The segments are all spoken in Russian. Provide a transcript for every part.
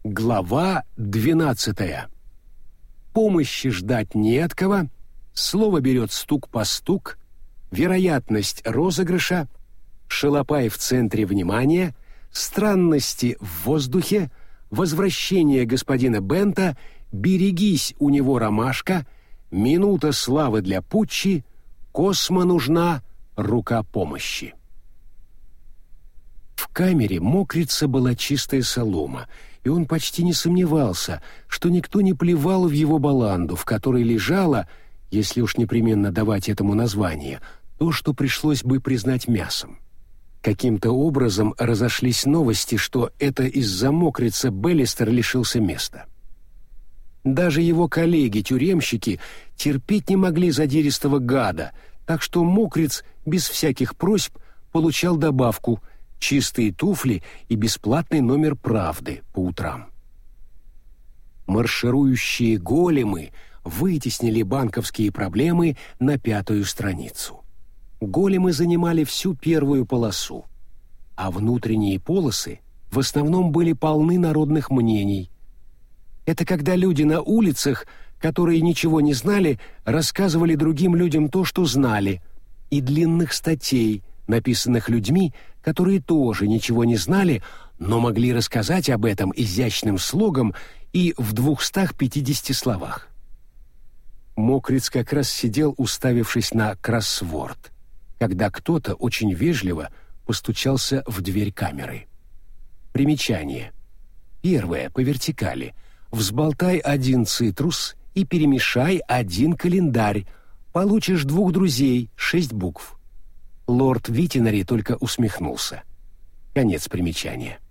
Глава 12. Помощи ждать не от кого, слово берет стук по стук, вероятность розыгрыша, шалопай в центре внимания, странности в воздухе, возвращение господина Бента, берегись, у него ромашка, минута славы для Пуччи, Космо нужна рука помощи. В камере мокрица была чистая солома, и он почти не сомневался, что никто не плевал в его баланду, в которой лежало, если уж непременно давать этому название, то, что пришлось бы признать мясом. Каким-то образом разошлись новости, что это из-за мокрица Беллистер лишился места. Даже его коллеги-тюремщики терпеть не могли задиристого гада, так что мокриц без всяких просьб получал добавку — чистые туфли и бесплатный номер «Правды» по утрам. Марширующие големы вытеснили банковские проблемы на 5-ю страницу. Големы занимали всю первую полосу, а внутренние полосы в основном были полны народных мнений. Это когда люди на улицах, которые ничего не знали, рассказывали другим людям то, что знали, и длинных статей, написанных людьми, которые тоже ничего не знали, но могли рассказать об этом изящным слогом и в 250 словах. Мокриц как раз сидел, уставившись на кроссворд, когда кто-то очень вежливо постучался в дверь камеры. Примечание. Первое, по вертикали. Взболтай 1 цитрус и перемешай 1 календарь. Получишь 2 друзей, 6 букв. Лорд Витинари только усмехнулся. Конец примечания.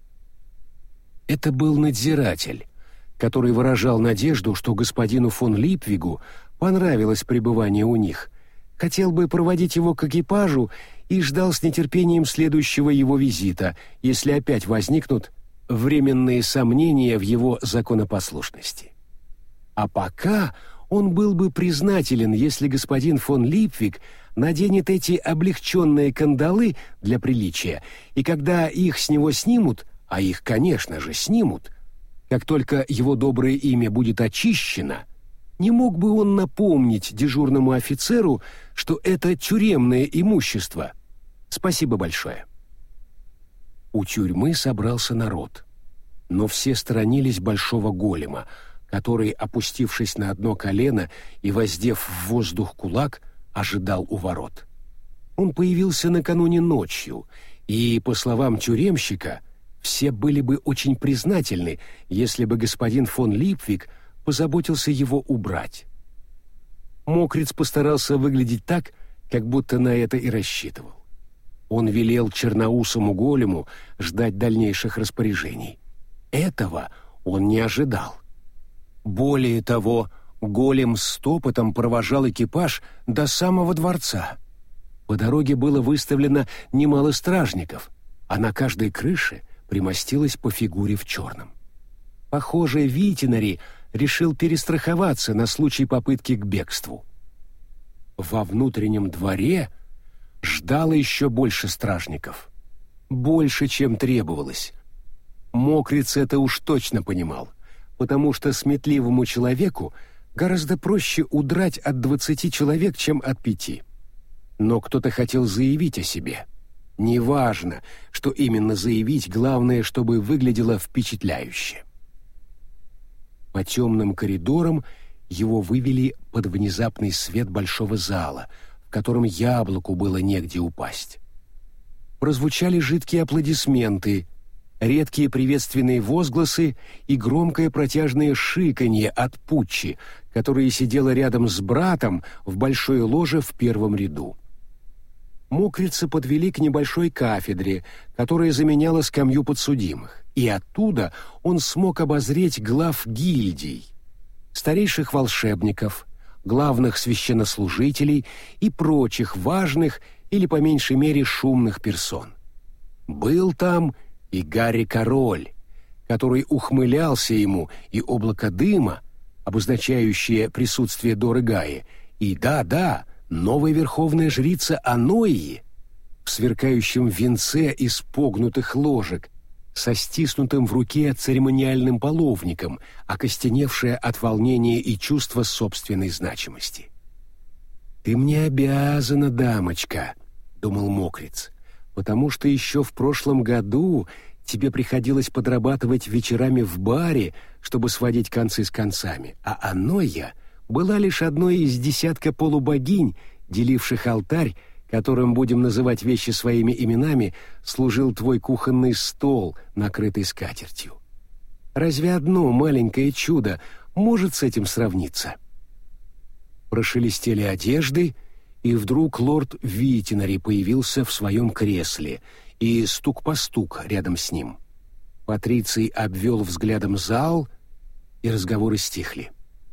Это был надзиратель, который выражал надежду, что господину фон Липвигу понравилось пребывание у них, хотел бы проводить его к экипажу и ждал с нетерпением следующего его визита, если опять возникнут временные сомнения в его законопослушности. А пока он был бы признателен, если господин фон Липвиг наденет эти облегченные кандалы для приличия, и когда их с него снимут, а их, конечно же, снимут, как только его доброе имя будет очищено, не мог бы он напомнить дежурному офицеру, что это тюремное имущество. Спасибо большое. У тюрьмы собрался народ, но все сторонились большого голема, который, опустившись на одно колено и воздев в воздух кулак, ожидал у ворот. Он появился накануне ночью, и, по словам тюремщика, все были бы очень признательны, если бы господин фон Липвиг позаботился его убрать. Мокриц постарался выглядеть так, как будто на это и рассчитывал. Он велел черноусому голему ждать дальнейших распоряжений. Этого он не ожидал. Более того, голем с топотом провожал экипаж до самого дворца. По дороге было выставлено немало стражников, а на каждой крыше примостилась по фигуре в черном. Похоже, Витинари решил перестраховаться на случай попытки к бегству. Во внутреннем дворе ждало еще больше стражников. Больше, чем требовалось. Мокриц это уж точно понимал, потому что сметливому человеку гораздо проще удрать от 20 человек, чем от 5. Но кто-то хотел заявить о себе. Неважно, что именно заявить, главное, чтобы выглядело впечатляюще. По темным коридорам его вывели под внезапный свет большого зала, в котором яблоку было негде упасть. Прозвучали жидкие аплодисменты, редкие приветственные возгласы и громкое протяжное шиканье от Пуччи, которая сидела рядом с братом в большой ложе в первом ряду. Мокрица подвели к небольшой кафедре, которая заменяла скамью подсудимых, и оттуда он смог обозреть глав гильдий, старейших волшебников, главных священнослужителей и прочих важных или, по меньшей мере, шумных персон. Был там и Гарри Король, который ухмылялся ему, и облако дыма, обозначающее присутствие Доры Гаи, и да-да, новая верховная жрица Аноии в сверкающем венце из погнутых ложек, со стиснутым в руке церемониальным половником, окостеневшая от волнения и чувства собственной значимости. «Ты мне обязана, дамочка», — думал Мокриц, «потому что еще в прошлом году тебе приходилось подрабатывать вечерами в баре, чтобы сводить концы с концами, а Аноя была лишь одной из десятка полубогинь, деливших алтарь, которым, будем называть вещи своими именами, служил твой кухонный стол, накрытый скатертью. Разве одно маленькое чудо может с этим сравниться?» Прошелестели одежды, и вдруг лорд Витинари появился в своем кресле, и стук-постук рядом с ним. Патриций обвел взглядом зал, и разговоры стихли.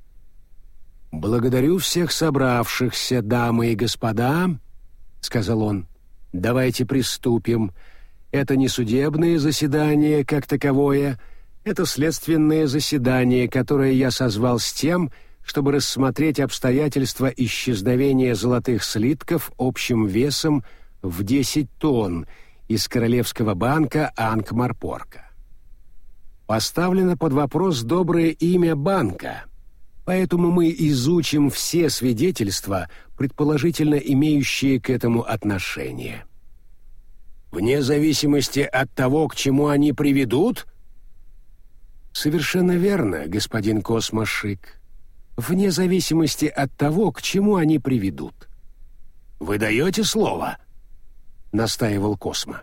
«Благодарю всех собравшихся, дамы и господа», — сказал он. «Давайте приступим. Это не судебное заседание как таковое, это следственное заседание, которое я созвал с тем, чтобы рассмотреть обстоятельства исчезновения золотых слитков общим весом в 10 тонн из Королевского банка Анкмарпорка. Поставлено под вопрос доброе имя банка, поэтому мы изучим все свидетельства, предположительно имеющие к этому отношение. Вне зависимости от того, к чему они приведут? Совершенно верно, господин Космошик. Вне зависимости от того, к чему они приведут. Вы даете слово? Настаивал Космо.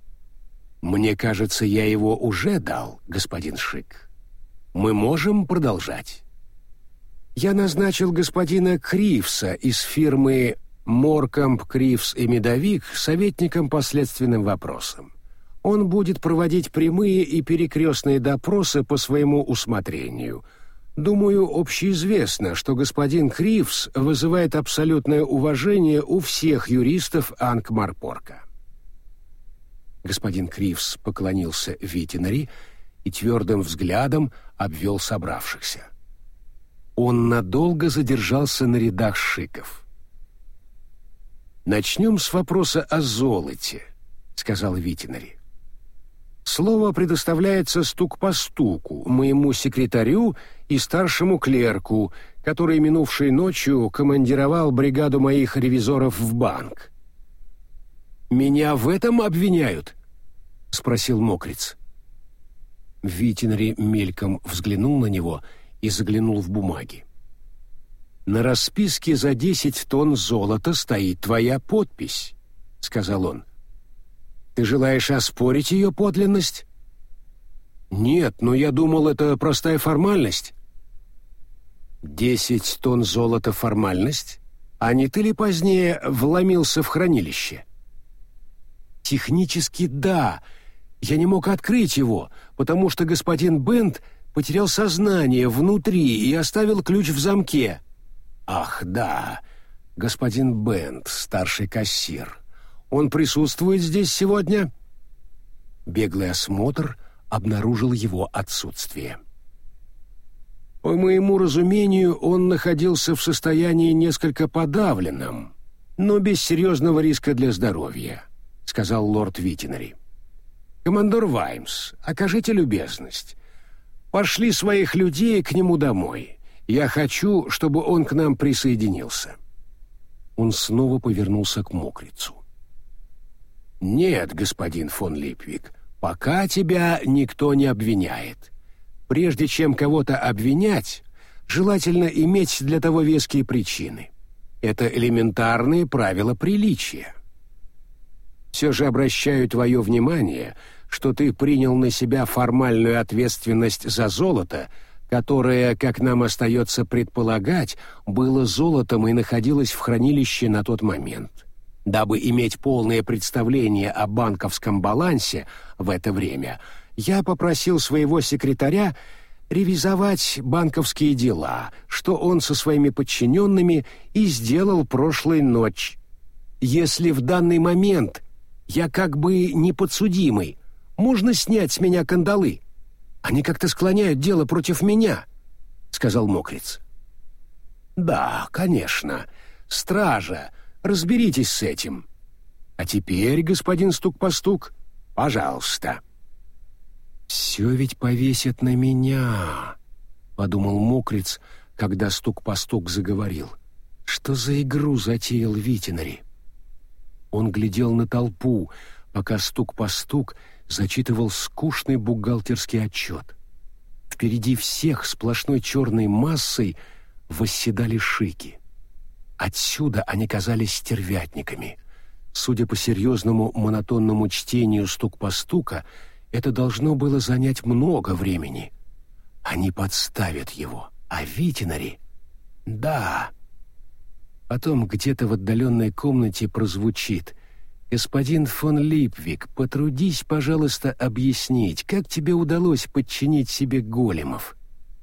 Мне кажется, я его уже дал, господин Шик. Мы можем продолжать. Я назначил господина Кривса из фирмы Моркамп, Кривс и Медовик советником по следственным вопросам. Он будет проводить прямые и перекрестные допросы по своему усмотрению. Думаю, общеизвестно, что господин Кривс вызывает абсолютное уважение у всех юристов Анкмарпорка. Господин Кривс поклонился Витинари и твердым взглядом обвел собравшихся. Он надолго задержался на рядах шиков. «Начнем с вопроса о золоте», — сказал Витинари. «Слово предоставляется стук-по-стуку, моему секретарю и старшему клерку, который минувшей ночью командировал бригаду моих ревизоров в банк». «Меня в этом обвиняют?» — спросил Мокриц. Витинари мельком взглянул на него и заглянул в бумаги. «На расписке за 10 тонн золота стоит твоя подпись», — сказал он. «Ты желаешь оспорить ее подлинность?» «Нет, но я думал, это простая формальность». 10 тонн золота — формальность? А не ты ли позднее вломился в хранилище?» «Технически да. Я не мог открыть его, потому что господин Бент потерял сознание внутри и оставил ключ в замке». «Ах, да, господин Бент, старший кассир. Он присутствует здесь сегодня?» Беглый осмотр обнаружил его отсутствие. «По моему разумению, он находился в состоянии несколько подавленном, но без серьезного риска для здоровья», — сказал лорд Витинари. «Командор Ваймс, окажите любезность. Пошли своих людей к нему домой. Я хочу, чтобы он к нам присоединился». Он снова повернулся к Мокрицу. «Нет, господин фон Липвик, пока тебя никто не обвиняет. Прежде чем кого-то обвинять, желательно иметь для того веские причины. Это элементарные правила приличия. Все же обращаю твое внимание, что ты принял на себя формальную ответственность за золото, которое, как нам остается предполагать, было золотом и находилось в хранилище на тот момент. Дабы иметь полное представление о банковском балансе в это время, я попросил своего секретаря ревизовать банковские дела, что он со своими подчиненными и сделал прошлой ночью. Если в данный момент я как бы не подсудимый, можно снять с меня кандалы. Они как-то склоняют дело против меня», — сказал Мокриц. «Да, конечно. Стража, разберитесь с этим. А теперь, господин Стук-постук, пожалуйста». «Все ведь повесят на меня», — подумал Мокриц, когда стук-постук заговорил. «Что за игру затеял Витинари?» Он глядел на толпу, пока стук-постук зачитывал скучный бухгалтерский отчет. Впереди всех сплошной черной массой восседали шики. Отсюда они казались стервятниками. Судя по серьезному монотонному чтению стук-постука, это должно было занять много времени. Они подставят его, а Витинари... Да. Потом где-то в отдаленной комнате прозвучит: «Господин фон Липвик, потрудись, пожалуйста, объяснить, как тебе удалось подчинить себе големов».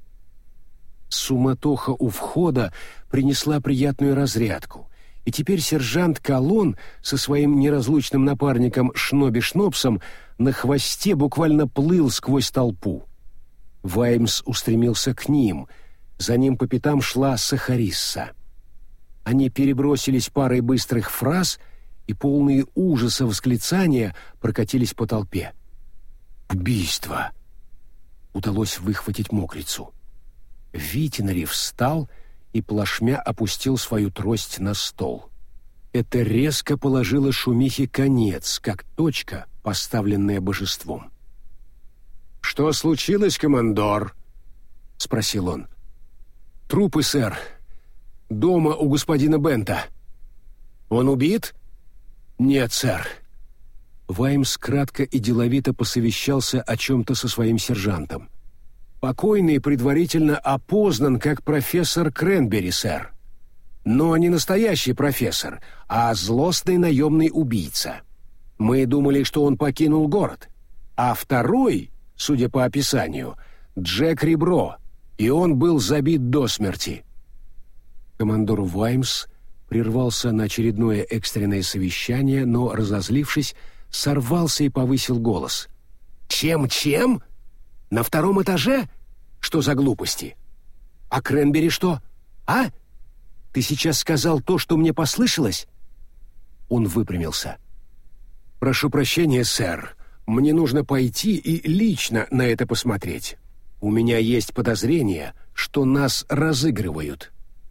Суматоха у входа принесла приятную разрядку, и теперь сержант Колон со своим неразлучным напарником Шноби Шнопсом на хвосте буквально плыл сквозь толпу. Ваймс устремился к ним, за ним по пятам шла Сахарисса. Они перебросились парой быстрых фраз, и полные ужаса восклицания прокатились по толпе. «Убийство!» Удалось выхватить Мокрицу. Витинари встал и плашмя опустил свою трость на стол. Это резко положило шумихе конец, как точка, поставленная божеством. «Что случилось, командор?» — спросил он. «Трупы, сэр. Дома у господина Бента». «Он убит?» «Нет, сэр». Ваймс кратко и деловито посовещался о чем-то со своим сержантом. «Покойный предварительно опознан как профессор Кренбери, сэр. Но не настоящий профессор, а злостный наемный убийца. Мы думали, что он покинул город. А второй, судя по описанию, Джек Ребро, и он был забит до смерти». Командор Ваймс прервался на очередное экстренное совещание, но, разозлившись, сорвался и повысил голос. «Чем? На втором этаже? Что за глупости? А Кренбери что? А? Ты сейчас сказал то, что мне послышалось?» Он выпрямился. «Прошу прощения, сэр. Мне нужно пойти и лично на это посмотреть. У меня есть подозрение, что нас разыгрывают».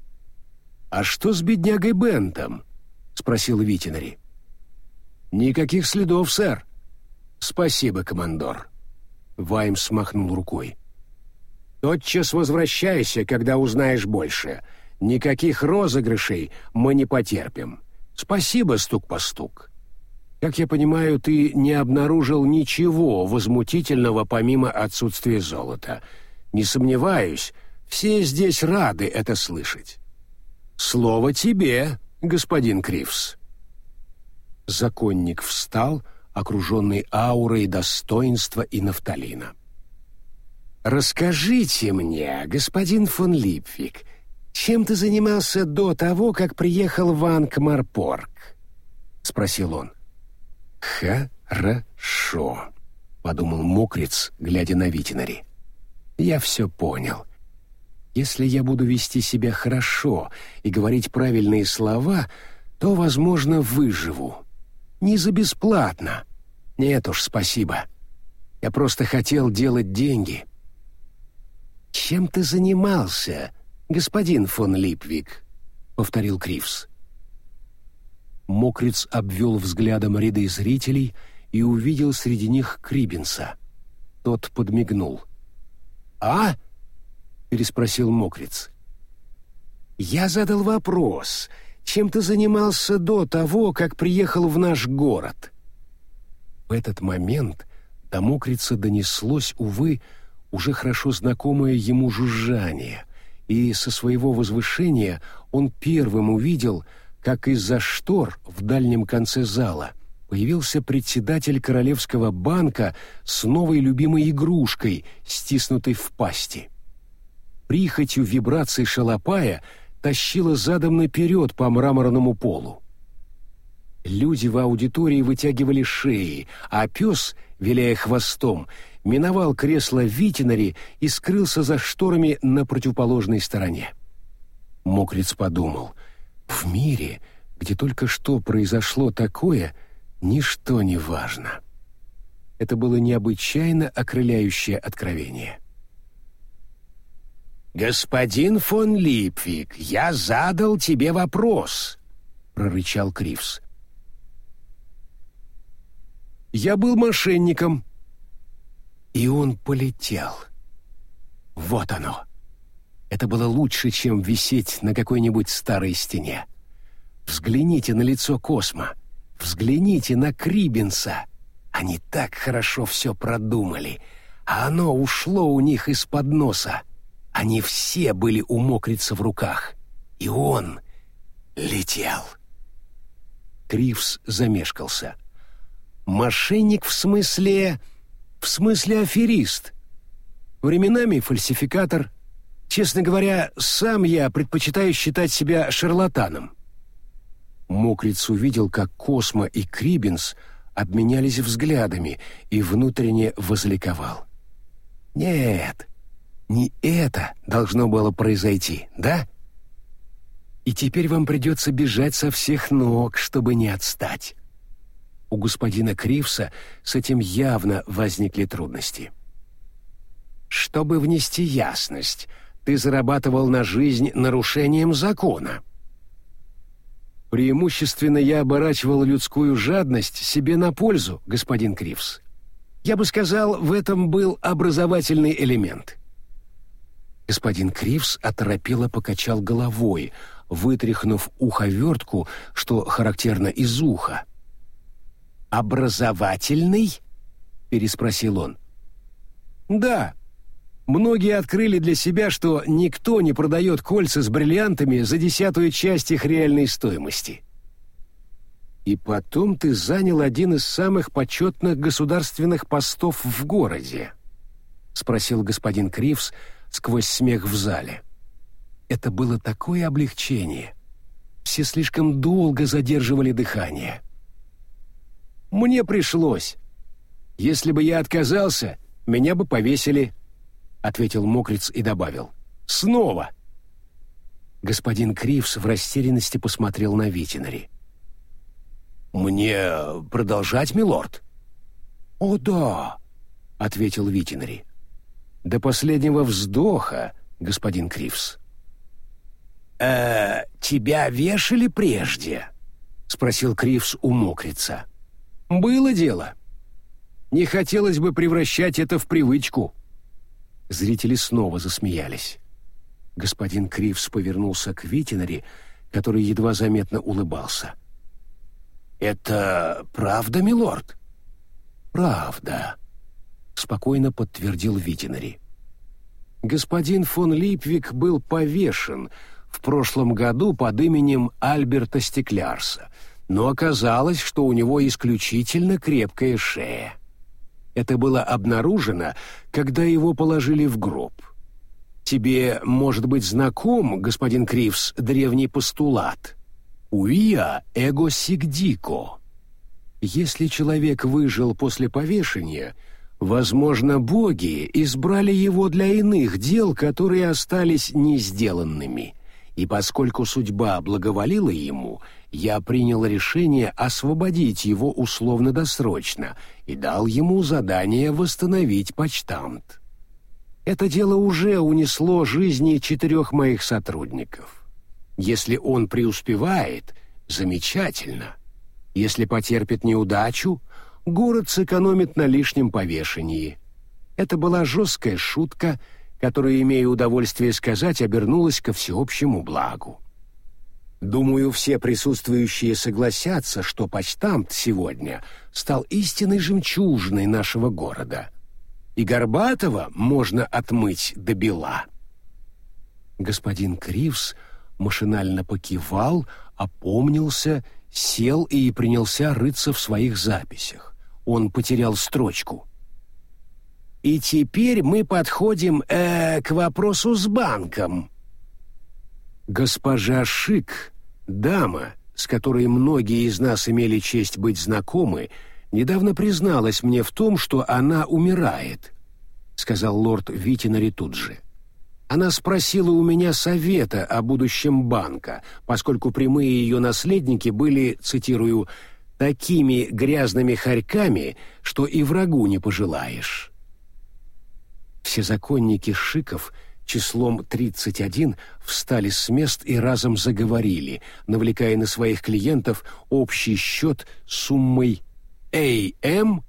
«А что с беднягой Бентом?» — спросил Витинари. «Никаких следов, сэр». «Спасибо, командор». Ваймс махнул рукой. «Тотчас возвращайся, когда узнаешь больше. Никаких розыгрышей мы не потерпим. Спасибо, стук-постук. Как я понимаю, ты не обнаружил ничего возмутительного помимо отсутствия золота. Не сомневаюсь, все здесь рады это слышать. Слово тебе, господин Кривс». Законник встал, окруженный аурой достоинства и нафталина. «Расскажите мне, господин фон Липвик, чем ты занимался до того, как приехал в Анкмарпорг?» — спросил он. «Хорошо», — подумал Мокриц, глядя на Витинари. «Я все понял. Если я буду вести себя хорошо и говорить правильные слова, то, возможно, выживу. Не за бесплатно. Нет уж, спасибо. Я просто хотел делать деньги». «Чем ты занимался, господин фон Липвик?» — повторил Кривс. Мокриц обвел взглядом ряды зрителей и увидел среди них Крибинса. Тот подмигнул. «А?» — переспросил Мокриц. «Я задал вопрос. Чем ты занимался до того, как приехал в наш город?» В этот момент до Мокрица донеслось, увы, уже хорошо знакомое ему жужжание, и со своего возвышения он первым увидел, как из-за штор в дальнем конце зала появился председатель Королевского банка с новой любимой игрушкой, стиснутой в пасти. Прихотью вибраций шалопая тащила задом наперед по мраморному полу. Люди в аудитории вытягивали шеи, а пес, виляя хвостом, миновал кресло Витинари и скрылся за шторами на противоположной стороне. Мокриц подумал: в мире, где только что произошло такое, ничто не важно. Это было необычайно окрыляющее откровение. «Господин фон Липвик, я задал тебе вопрос», — прорычал Кривс. «Я был мошенником». И он полетел. Вот оно. Это было лучше, чем висеть на какой-нибудь старой стене. Взгляните на лицо Космо. Взгляните на Крибенса. Они так хорошо все продумали, а оно ушло у них из-под носа. Они все были у мокрица в руках. И он летел. Кривс замешкался. «Мошенник в смысле аферист. Временами фальсификатор. Честно говоря, сам я предпочитаю считать себя шарлатаном». Мокриц увидел, как Космо и Крибенс обменялись взглядами и внутренне возликовал. «Нет, не это должно было произойти, да? И теперь вам придется бежать со всех ног, чтобы не отстать». У господина Кривса с этим явно возникли трудности. «Чтобы внести ясность, ты зарабатывал на жизнь нарушением закона». «Преимущественно я оборачивал людскую жадность себе на пользу, господин Кривс. Я бы сказал, в этом был образовательный элемент». Господин Кривс оторопело покачал головой, вытряхнув уховертку, что характерно из уха. «Образовательный?» — переспросил он. «Да. Многие открыли для себя, что никто не продает кольца с бриллиантами за 10-ю часть их реальной стоимости». «И потом ты занял один из самых почетных государственных постов в городе?» — спросил господин Кривс сквозь смех в зале. Это было такое облегчение. Все слишком долго задерживали дыхание. «Мне пришлось. Если бы я отказался, меня бы повесили», — ответил Мокриц и добавил. «Снова». Господин Кривс в растерянности посмотрел на Витинари. «Мне продолжать, милорд?» «О, да», — ответил Витинари. «До последнего вздоха, господин Кривс». «Тебя вешали прежде?» — спросил Кривс у Мокрица. «Было дело. Не хотелось бы превращать это в привычку». Зрители снова засмеялись. Господин Кривс повернулся к Витинари, который едва заметно улыбался. «Это правда, милорд?» «Правда», — спокойно подтвердил Витинари. Господин фон Липвик был повешен в прошлом году под именем Альберта Стеклярса, но оказалось, что у него исключительно крепкая шея. Это было обнаружено, когда его положили в гроб. Тебе, может быть, знаком, господин Кривс, древний постулат «Уия эго сик дико». Если человек выжил после повешения, возможно, боги избрали его для иных дел, которые остались не сделанными. И поскольку судьба благоволила ему, я принял решение освободить его условно-досрочно и дал ему задание восстановить почтамт. Это дело уже унесло жизни 4 моих сотрудников. Если он преуспевает, замечательно. Если потерпит неудачу, город сэкономит на лишнем повешении. Это была жесткая шутка, которая, имея удовольствие сказать, обернулась ко всеобщему благу. Думаю, все присутствующие согласятся, что почтамт сегодня стал истинной жемчужиной нашего города. И Горбатова можно отмыть до бела. Господин Кривс машинально покивал, опомнился, сел и принялся рыться в своих записях. Он потерял строчку. «И теперь мы подходим к вопросу с банком». Госпожа Шик, дама, с которой многие из нас имели честь быть знакомы, недавно призналась мне в том, что она умирает, — сказал лорд Витинари тут же. Она спросила у меня совета о будущем банка, поскольку прямые ее наследники были, цитирую, такими грязными хорьками, что и врагу не пожелаешь. Все законники Шиков числом 31 встали с мест и разом заговорили, навлекая на своих клиентов общий счет суммой AM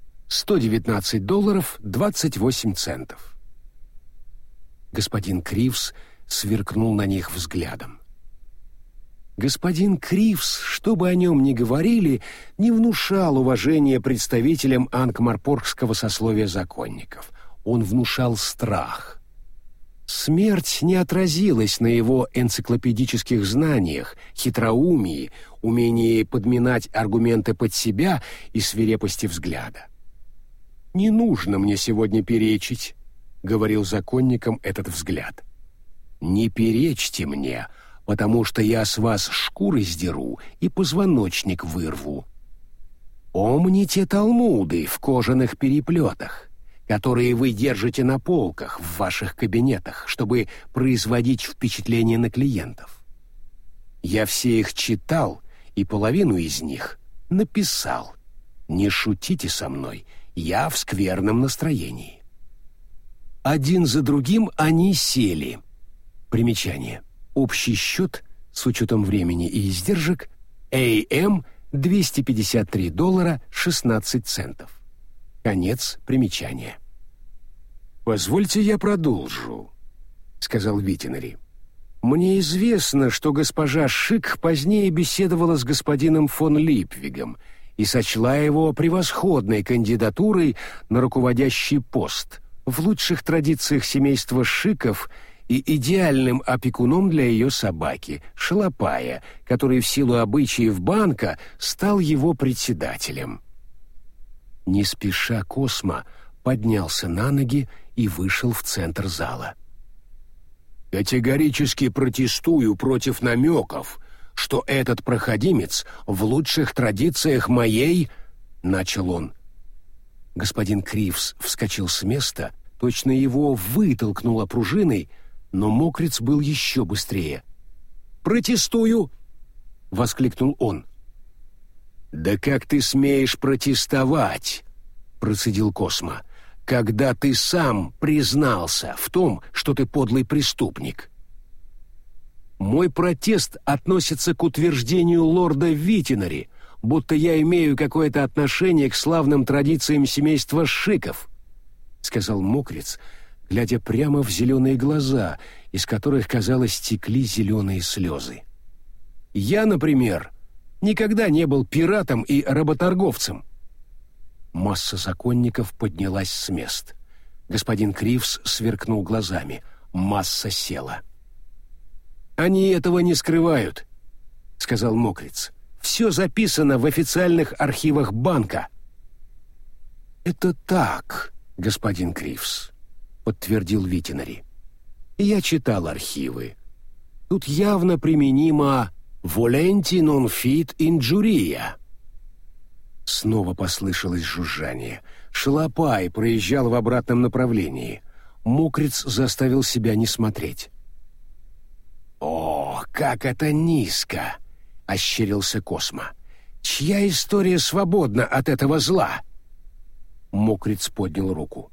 $119.28. Господин Кривс сверкнул на них взглядом. Господин Кривс, что бы о нем ни говорили, не внушал уважения представителям анкмарпоргского сословия законников. Он внушал страх. Смерть не отразилась на его энциклопедических знаниях, хитроумии, умении подминать аргументы под себя и свирепости взгляда. «Не нужно мне сегодня перечить», — говорил законникам этот взгляд. «Не перечьте мне, потому что я с вас шкуры сдеру и позвоночник вырву. Помните талмуды в кожаных переплетах, которые вы держите на полках в ваших кабинетах, чтобы производить впечатление на клиентов. Я все их читал и половину из них написал. Не шутите со мной, я в скверном настроении». Один за другим они сели. Примечание. Общий счет с учетом времени и издержек AM $253.16. Конец примечания. «Позвольте я продолжу», — сказал Витинари. «Мне известно, что госпожа Шик позднее беседовала с господином фон Липвигом и сочла его превосходной кандидатурой на руководящий пост, в лучших традициях семейства Шиков и идеальным опекуном для ее собаки, Шалопая, который в силу обычаев банка стал его председателем». Не спеша Космо поднялся на ноги и вышел в центр зала. «Категорически протестую против намеков, что этот проходимец в лучших традициях моей...» — начал он. Господин Кривс вскочил с места, точно его вытолкнуло пружиной, но мокрец был еще быстрее. «Протестую!» — воскликнул он. «Да как ты смеешь протестовать?» — процедил Космо. «Когда ты сам признался в том, что ты подлый преступник». «Мой протест относится к утверждению лорда Витинари, будто я имею какое-то отношение к славным традициям семейства Шиков», — сказал мокрец, глядя прямо в зеленые глаза, из которых, казалось, текли зеленые слезы. «Я, например, никогда не был пиратом и работорговцем». Масса законников поднялась с мест. Господин Кривс сверкнул глазами. Масса села. «Они этого не скрывают», — сказал мокрец. «Все записано в официальных архивах банка». «Это так, господин Кривс», — подтвердил Витинари. «Я читал архивы. Тут явно применимо «volendi non fit injuria». Снова послышалось жужжание. Шалопай проезжал в обратном направлении. Мокрец заставил себя не смотреть. «О, как это низко!» — ощерился Космо. «Чья история свободна от этого зла?» Мокрец поднял руку.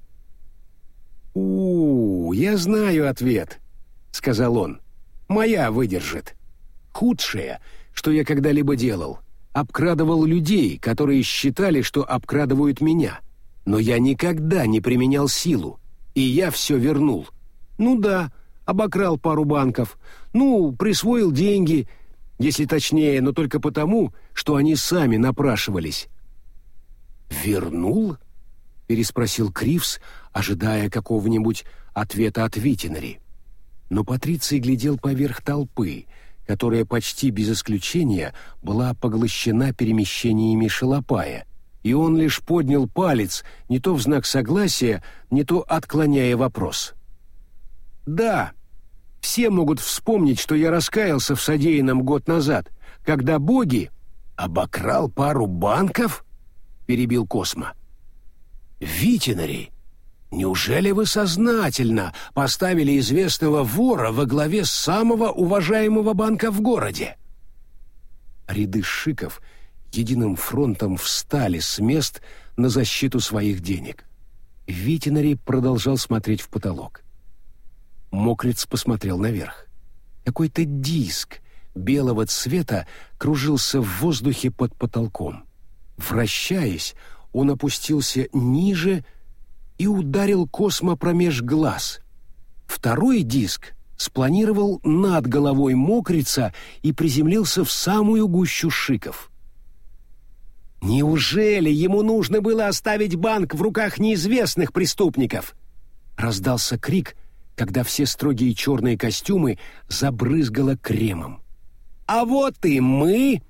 Я знаю ответ», — сказал он. «Моя выдержит. Худшее, что я когда-либо делал. Обкрадывал людей, которые считали, что обкрадывают меня. Но я никогда не применял силу, и я все вернул. Ну да, обокрал пару банков, присвоил деньги, если точнее, но только потому, что они сами напрашивались». «Вернул?» — переспросил Кривс, ожидая какого-нибудь ответа от Витинари. Но Патриций глядел поверх толпы, которая почти без исключения была поглощена перемещениями Шалопая, и он лишь поднял палец, не то в знак согласия, не то отклоняя вопрос. «Да, все могут вспомнить, что я раскаялся в содеянном год назад, когда боги...» «Обокрал пару банков?» — перебил Космо. «Витинари, неужели вы сознательно поставили известного вора во главе самого уважаемого банка в городе?» Ряды Шиков единым фронтом встали с мест на защиту своих денег. Витинари продолжал смотреть в потолок. Мокриц посмотрел наверх. Какой-то диск белого цвета кружился в воздухе под потолком. Вращаясь, он опустился ниже и ударил Космо промеж глаз. Второй диск спланировал над головой Мокрица и приземлился в самую гущу шиков. «Неужели ему нужно было оставить банк в руках неизвестных преступников?» Раздался крик, когда все строгие черные костюмы забрызгало кремом. «А вот и мы!»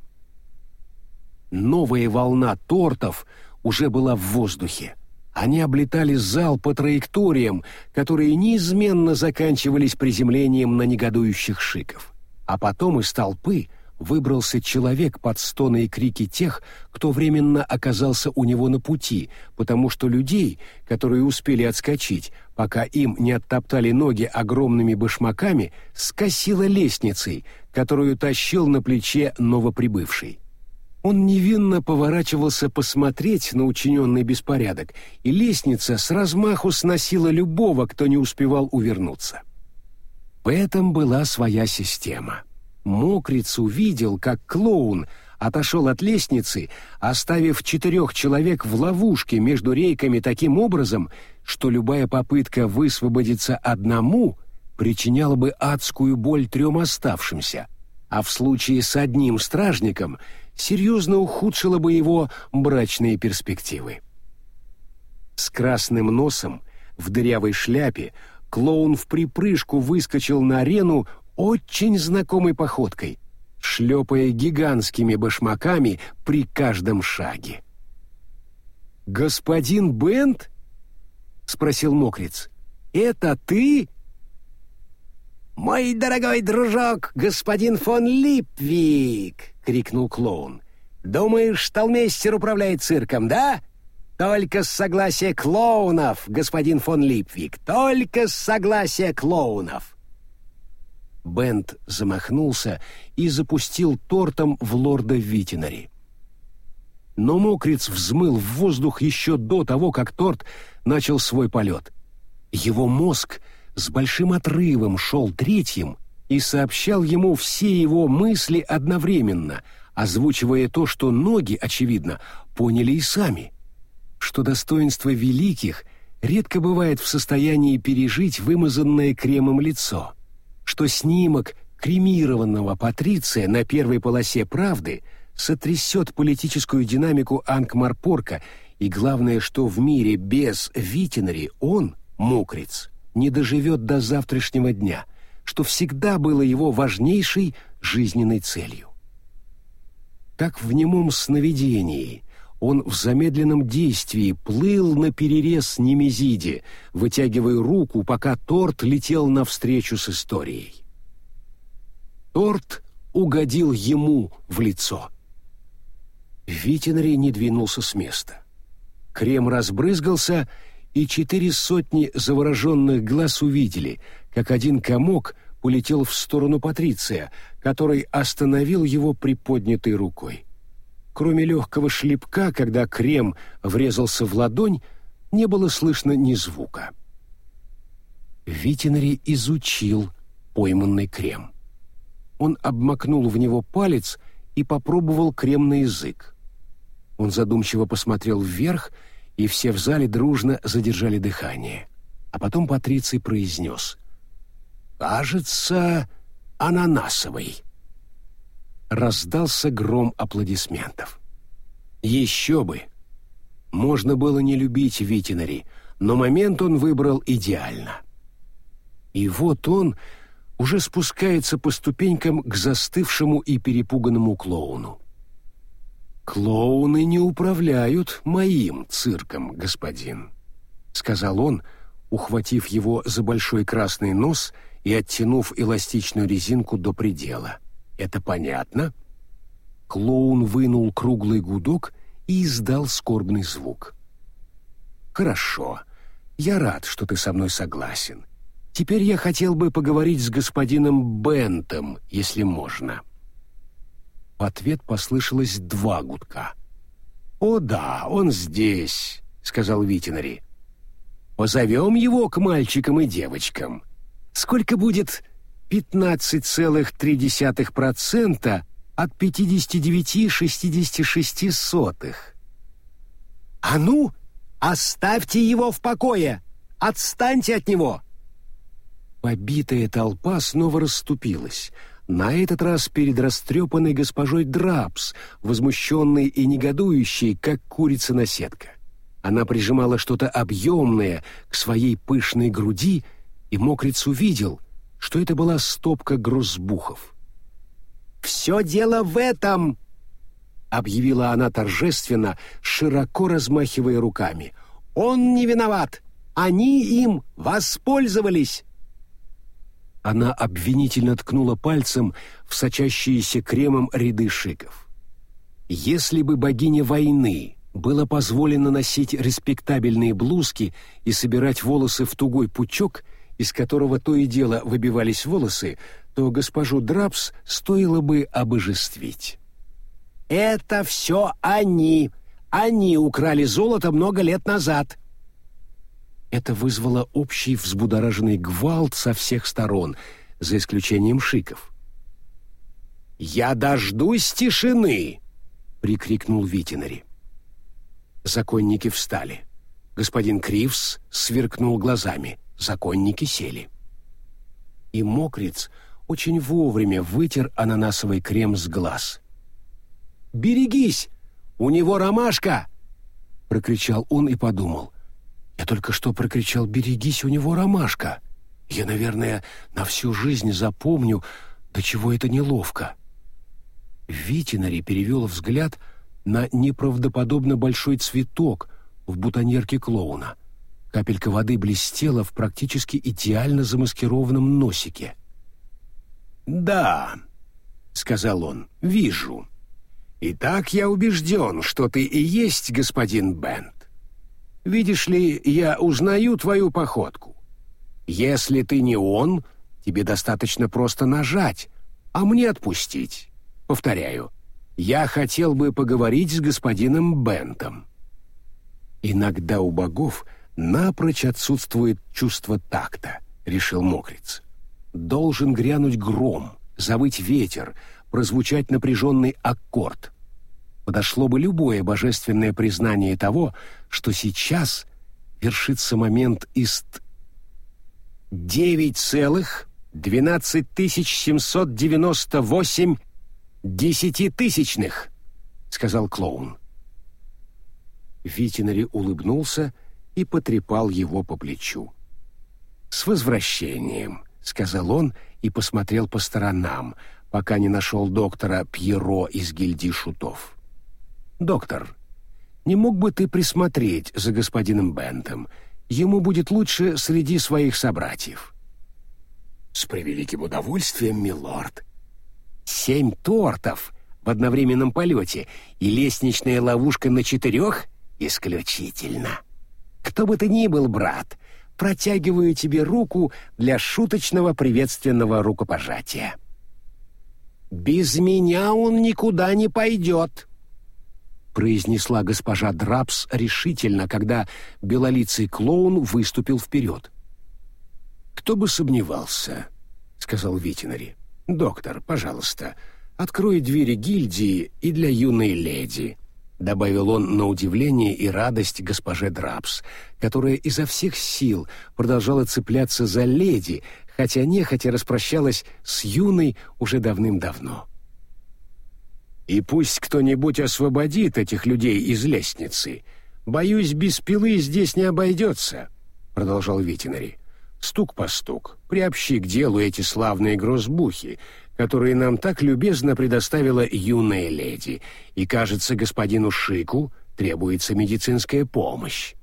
Новая волна тортов уже была в воздухе. Они облетали зал по траекториям, которые неизменно заканчивались приземлением на негодующих шиков. А потом из толпы выбрался человек под стоны и крики тех, кто временно оказался у него на пути, потому что людей, которые успели отскочить, пока им не оттоптали ноги огромными башмаками, скосило лестницей, которую тащил на плече новоприбывший. Он невинно поворачивался посмотреть на учиненный беспорядок, и лестница с размаху сносила любого, кто не успевал увернуться. В этом была своя система. Мокриц увидел, как клоун отошел от лестницы, оставив 4 человек в ловушке между рейками таким образом, что любая попытка высвободиться одному причиняла бы адскую боль 3 оставшимся, а в случае с одним стражником серьезно ухудшила бы его брачные перспективы. С красным носом, в дырявой шляпе, клоун вприпрыжку выскочил на арену очень знакомой походкой, шлепая гигантскими башмаками при каждом шаге. «Господин Бент?» — спросил Мокриц. «Это ты?» «Мой дорогой дружок, господин фон Липвик!» — крикнул клоун. «Думаешь, шталмейстер управляет цирком, да? Только с согласия клоунов, господин фон Липвик, только с согласия клоунов!» Бент замахнулся и запустил тортом в лорда Витинари. Но Мокриц взмыл в воздух еще до того, как торт начал свой полет. Его мозг с большим отрывом шел третьим и сообщал ему все его мысли одновременно, озвучивая то, что ноги, очевидно, поняли и сами, что достоинство великих редко бывает в состоянии пережить вымазанное кремом лицо, что снимок кремированного Патриция на первой полосе «Правды» сотрясет политическую динамику Анкмарпорка, и главное, что в мире без Витинари он, Мокриц, не доживет до завтрашнего дня, что всегда было его важнейшей жизненной целью. Как в немом сновидении, он в замедленном действии плыл наперерез Немезиде, вытягивая руку, пока торт летел навстречу с историей. Торт угодил ему в лицо. Витинари не двинулся с места. Крем разбрызгался, и 400 завороженных глаз увидели, как один комок полетел в сторону Патриция, который остановил его приподнятой рукой. Кроме легкого шлепка, когда крем врезался в ладонь, не было слышно ни звука. Витинари изучил пойманный крем. Он обмакнул в него палец и попробовал крем на язык. Он задумчиво посмотрел вверх, и все в зале дружно задержали дыхание. А потом Патриций произнес: «Кажется, ананасовый». Раздался гром аплодисментов. Еще бы! Можно было не любить Витинари, но момент он выбрал идеально. И вот он уже спускается по ступенькам к застывшему и перепуганному клоуну. «Клоуны не управляют моим цирком, господин», — сказал он, ухватив его за большой красный нос и оттянув эластичную резинку до предела. «Это понятно?» Клоун вынул круглый гудок и издал скорбный звук. «Хорошо. Я рад, что ты со мной согласен. Теперь я хотел бы поговорить с господином Бентом, если можно». В ответ послышалось 2 гудка. «О да, он здесь», — сказал Витинари. «Позовем его к мальчикам и девочкам. Сколько будет 15,3% от 59,66? А ну, оставьте его в покое! Отстаньте от него!» Побитая толпа снова расступилась, на этот раз перед растрепанной госпожой Драпс, возмущенной и негодующей, как курица-наседка. Она прижимала что-то объемное к своей пышной груди, и Мокриц увидел, что это была стопка грозбухов. «Все дело в этом!» — объявила она торжественно, широко размахивая руками. «Он не виноват! Они им воспользовались!» Она обвинительно ткнула пальцем в сочащиеся кремом ряды шиков. Если бы богине войны было позволено носить респектабельные блузки и собирать волосы в тугой пучок, из которого то и дело выбивались волосы, то госпожу Драпс стоило бы обожествить. «Это все они! Они украли золото много лет назад!» Это вызвало общий взбудораженный гвалт со всех сторон, за исключением шиков. «Я дождусь тишины!» — прикрикнул Витинари. Законники встали. Господин Кривс сверкнул глазами. Законники сели. И Мокриц очень вовремя вытер ананасовый крем с глаз. «Берегись! У него ромашка!» — прокричал он и подумал. «Я только что прокричал: берегись, у него ромашка! Я, наверное, на всю жизнь запомню, до чего это неловко». Витинари перевел взгляд на неправдоподобно большой цветок в бутоньерке клоуна. Капелька воды блестела в практически идеально замаскированном носике. «Да», — сказал он, — «вижу. Итак, я убежден, что ты и есть господин Бент. Видишь ли, я узнаю твою походку. Если ты не он, тебе достаточно просто нажать, а мне отпустить. Повторяю, я хотел бы поговорить с господином Бентом». «Иногда у богов напрочь отсутствует чувство такта», — решил Мокриц. «Должен грянуть гром, завыть ветер, прозвучать напряженный аккорд. Подошло бы любое божественное признание того, что сейчас вершится момент 9,12798 десятитысячных, сказал клоун. Витинари улыбнулся и потрепал его по плечу. «С возвращением», — сказал он и посмотрел по сторонам, пока не нашел доктора Пьеро из гильдии шутов. «Доктор, не мог бы ты присмотреть за господином Бентом? Ему будет лучше среди своих собратьев». «С превеликим удовольствием, милорд». 7 тортов в одновременном полете и лестничная ловушка на 4? Исключительно. Кто бы ты ни был, брат, протягиваю тебе руку для шуточного приветственного рукопожатия». «Без меня он никуда не пойдет», — произнесла госпожа Драпс решительно, когда белолицый клоун выступил вперед. «Кто бы сомневался», — сказал Витинари. «Доктор, пожалуйста, открой двери гильдии и для юной леди», — добавил он на удивление и радость госпоже Драпс, которая изо всех сил продолжала цепляться за леди, хотя нехотя распрощалась с юной уже давным-давно. «И пусть кто-нибудь освободит этих людей из лестницы. Боюсь, без пилы здесь не обойдется», — продолжал Витинари. «Стук по стук, приобщи к делу эти славные грозбухи, которые нам так любезно предоставила юная леди, и, кажется, господину Шику требуется медицинская помощь».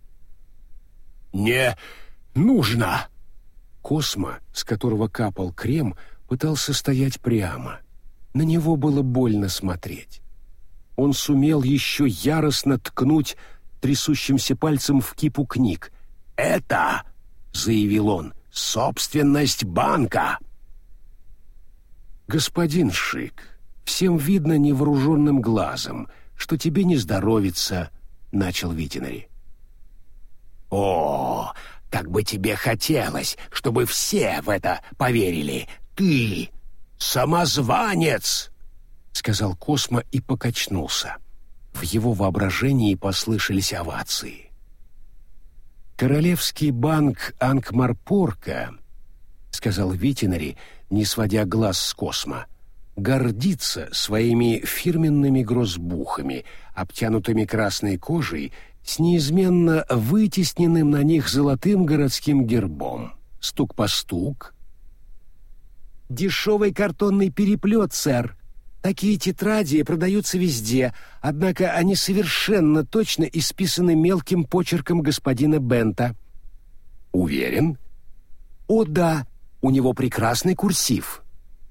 «Не нужно!» Космо, с которого капал крем, пытался стоять прямо. На него было больно смотреть. Он сумел еще яростно ткнуть трясущимся пальцем в кипу книг. «Это, — заявил он, — собственность банка». «Господин Шик, Всем видно невооруженным глазом, что тебе не здоровится, — начал Витинари. «О, как бы тебе хотелось, чтобы все в это поверили! Ты самозванец!» — сказал Космо и покачнулся. В его воображении послышались овации. «Королевский банк Анкмарпорка, — сказал Витинари, не сводя глаз с Космо, — гордится своими фирменными грозбухами, обтянутыми красной кожей, с неизменно вытесненным на них золотым городским гербом. Стук по стук. «Дешевый картонный переплет, сэр. Такие тетради продаются везде, однако они совершенно точно исписаны мелким почерком господина Бента». «Уверен?» «О, да, у него прекрасный курсив».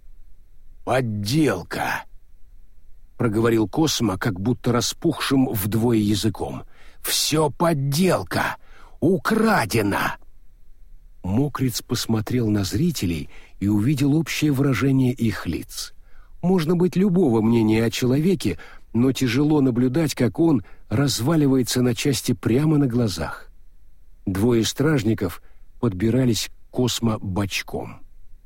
«Подделка», — проговорил Космо, как будто распухшим вдвое языком. «Все подделка! Украдено!» Мокриц посмотрел на зрителей и увидел общее выражение их лиц. Можно быть любого мнения о человеке, но тяжело наблюдать, как он разваливается на части прямо на глазах. Двое стражников подбирались к Космо бочком.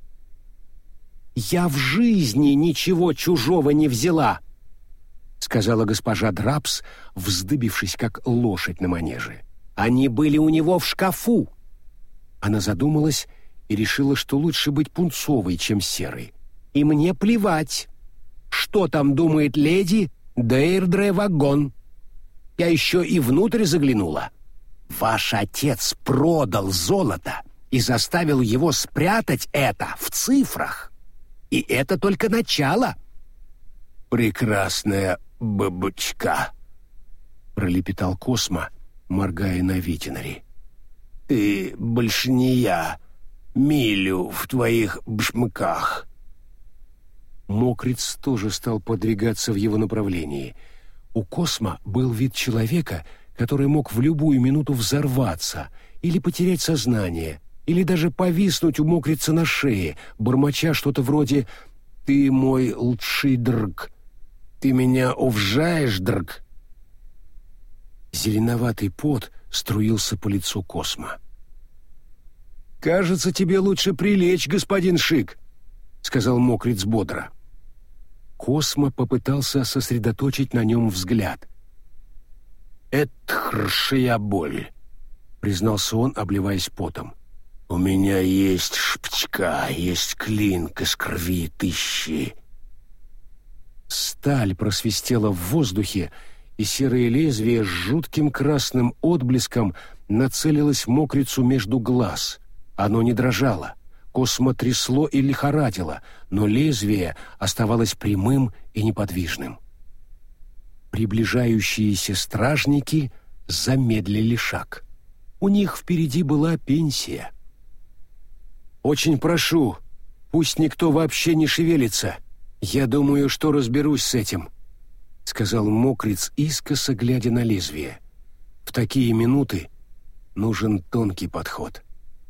«Я в жизни ничего чужого не взяла!» — сказала госпожа Драпс, вздыбившись, как лошадь на манеже. «Они были у него в шкафу!» Она задумалась и решила, что лучше быть пунцовой, чем серой. «И мне плевать, что там думает леди Дейрдре Вагон. Я еще и внутрь заглянула. Ваш отец продал золото и заставил его спрятать это в цифрах. И это только начало». «Прекрасная бабочка», — пролепетал Космо, моргая на Витинари. «Ты больше не я, милю в твоих башмаках». Мокриц тоже стал подвигаться в его направлении. У Космо был вид человека, который мог в любую минуту взорваться или потерять сознание, или даже повиснуть у Мокрица на шее, бормоча что-то вроде «Ты мой лучший друг, ты меня уважаешь, друг». Зеленоватый пот струился по лицу Космо. «Кажется, тебе лучше прилечь, господин Шик», — сказал Мокриц бодро. Космо попытался сосредоточить на нем взгляд. «Это хорошая боль», — признался он, обливаясь потом. «У меня есть шпичка, есть клинк из крови тысячи». Сталь просвистела в воздухе, и серое лезвие с жутким красным отблеском нацелилось Мокрицу между глаз. Оно не дрожало. Космо трясло и лихорадило, но лезвие оставалось прямым и неподвижным. Приближающиеся стражники замедлили шаг. У них впереди была пенсия. «Очень прошу, пусть никто вообще не шевелится. Я думаю, что разберусь с этим», — сказал Мокриц, искоса глядя на лезвие. «В такие минуты нужен тонкий подход».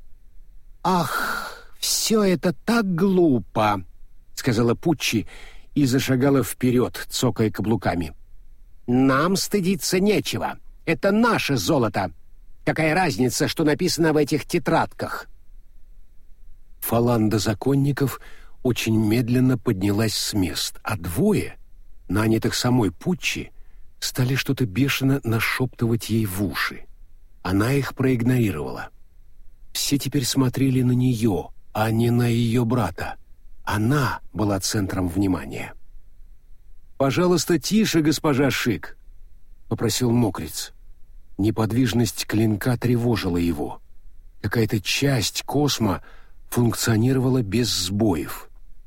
«Ах, все это так глупо», — сказала Пуччи и зашагала вперед, цокая каблуками. «Нам стыдиться нечего. Это наше золото. Какая разница, что написано в этих тетрадках?» Фаланда законников очень медленно поднялась с мест, а двое, нанятых самой Пуччи, стали что-то бешено нашептывать ей в уши. Она их проигнорировала. Все теперь смотрели на нее, а не на ее брата. Она была центром внимания. «Пожалуйста, тише, госпожа Шик», — попросил Мокриц. Неподвижность клинка тревожила его. Какая-то часть Космо функционировала без сбоев.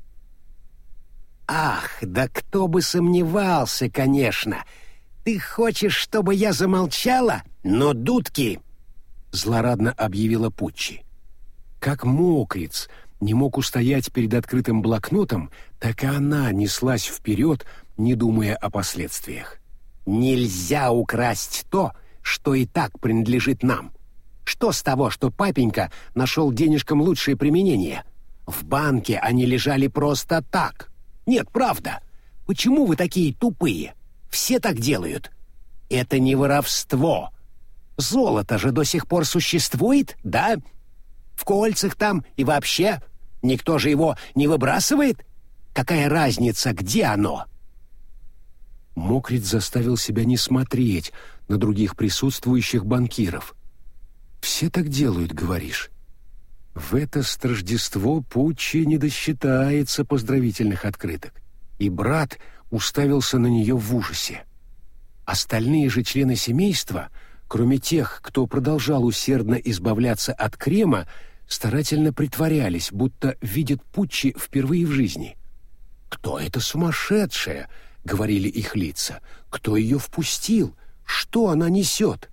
«Ах, да кто бы сомневался, конечно! Ты хочешь, чтобы я замолчала? Но дудки!» — злорадно объявила Пуччи. Как Мокриц не мог устоять перед открытым блокнотом, так и она неслась вперед, не думая о последствиях. «Нельзя украсть то, что и так принадлежит нам. Что с того, что папенька нашел денежкам лучшее применение? В банке они лежали просто так. Нет, правда. Почему вы такие тупые? Все так делают. Это не воровство. Золото же до сих пор существует, да? В кольцах там и вообще. Никто же его не выбрасывает. Какая разница, где оно?» Мокриц заставил себя не смотреть на других присутствующих банкиров. «Все так делают, говоришь?» В это Рождество Пуччи не досчитается поздравительных открыток, и брат уставился на нее в ужасе. Остальные же члены семейства, кроме тех, кто продолжал усердно избавляться от крема, старательно притворялись, будто видят Пуччи впервые в жизни. «Кто это сумасшедшая?» — говорили их лица. «Кто ее впустил? Что она несет?»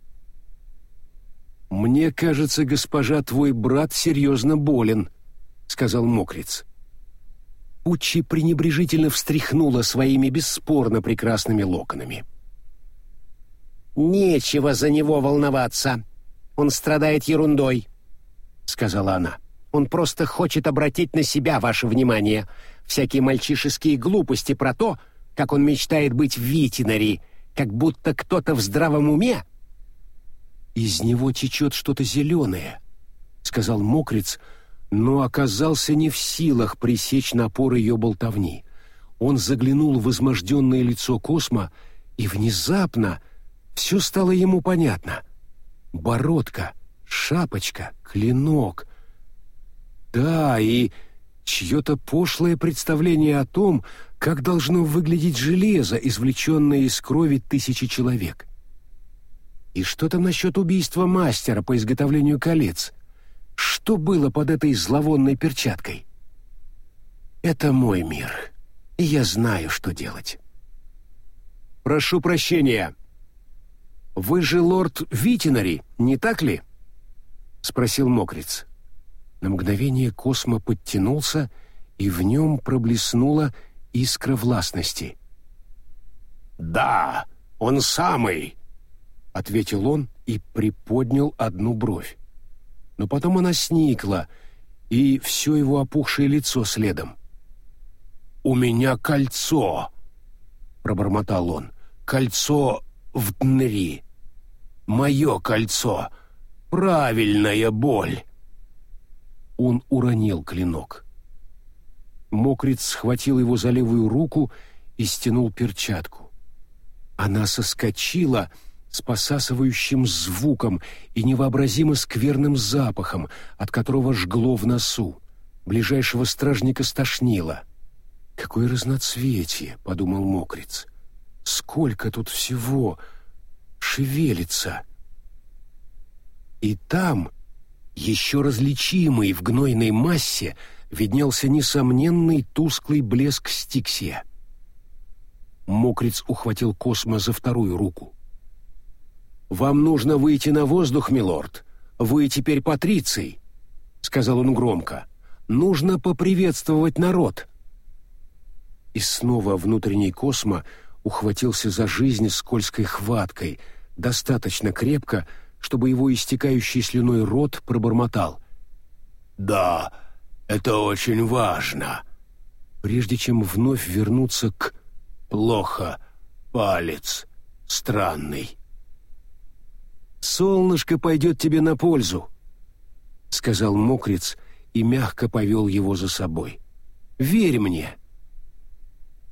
«Мне кажется, госпожа, твой брат серьезно болен», — сказал Мокриц. Пуччи пренебрежительно встряхнула своими бесспорно прекрасными локонами. «Нечего за него волноваться. Он страдает ерундой», — сказала она. «Он просто хочет обратить на себя ваше внимание. Всякие мальчишеские глупости про то, как он мечтает быть в ветеринари, как будто кто-то в здравом уме». «Из него течет что-то зеленое», — сказал Мокриц, но оказался не в силах пресечь напор ее болтовни. Он заглянул в изможденное лицо Космо, и внезапно все стало ему понятно. Бородка, шапочка, клинок. Да, и чье-то пошлое представление о том, как должно выглядеть железо, извлеченное из крови тысячи человек. И что там насчет убийства мастера по изготовлению колец? Что было под этой зловонной перчаткой? Это мой мир, и я знаю, что делать. «Прошу прощения. Вы же лорд Витинари, не так ли?» — спросил Мокриц. На мгновение Космо подтянулся, и в нем проблеснула искра властности. «Да, он самый», — ответил он и приподнял одну бровь. Но потом она сникла, и все его опухшее лицо следом. «У меня кольцо», — пробормотал он, — «кольцо в Днри. Мое кольцо. Правильная боль». Он уронил клинок. Мокриц схватил его за левую руку и стянул перчатку. Она соскочила с посасывающим звуком и невообразимо скверным запахом, от которого жгло в носу. Ближайшего стражника стошнило. «Какое разноцветие!» — подумал Мокриц. «Сколько тут всего шевелится!» И там, еще различимый в гнойной массе, виднелся несомненный тусклый блеск стиксия. Мокриц ухватил Космо за вторую руку. «Вам нужно выйти на воздух, милорд. Вы теперь патриций», — сказал он громко. «Нужно поприветствовать народ». И снова внутренний Космо ухватился за жизнь скользкой хваткой, достаточно крепко, чтобы его истекающий слюной рот пробормотал. «Да, это очень важно», прежде чем вновь вернуться к «плохо, палец странный». «Солнышко пойдет тебе на пользу», — сказал Мокриц и мягко повел его за собой. «Верь мне».